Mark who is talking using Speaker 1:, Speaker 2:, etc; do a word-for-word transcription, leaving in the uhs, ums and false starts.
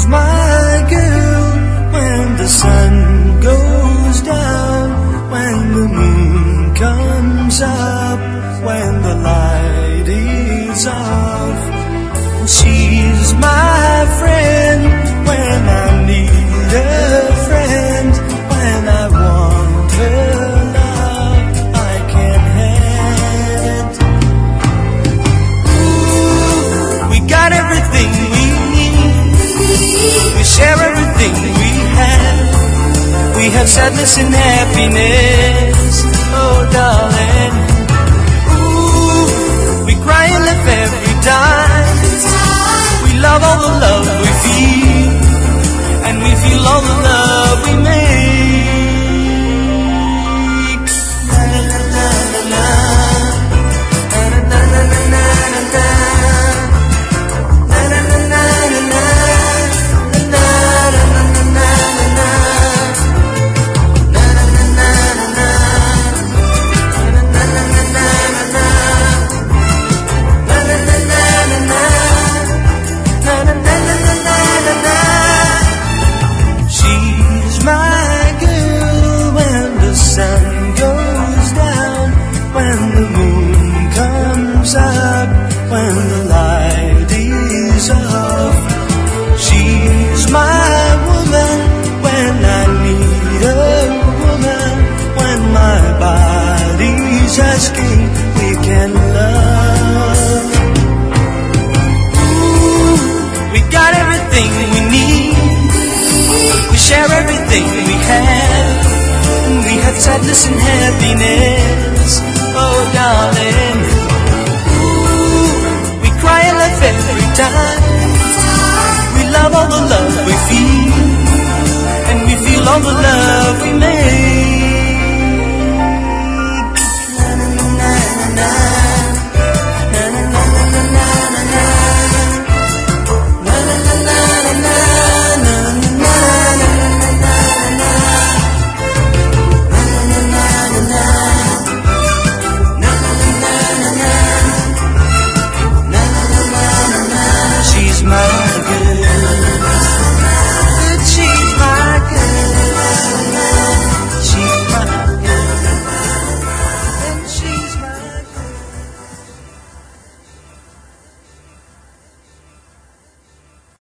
Speaker 1: She's my girl when the sun goes down, when the moon comes up, when the light is off. She's my friend when I need a friend, when I want her love I can't have. Ooh, we got everything we need, we share everything we have. We have sadness and happiness, oh darling. Ooh, we cry and laugh every time. We love all the love we feel, and we feel all the love we make. La la la la la, la la la la la la, la la la la la la, la la la la la la, la la la la la la, la la la la la la. She's my girl when the sun goes down, when the moon comes up, when the light is off. She's my woman when I need a woman, when my body's asking we can love. We got everything we need, we share everything we have. We have sadness and happiness, oh darling. Ooh, we cry and laugh every time. We love all the love we feel, and we feel all the love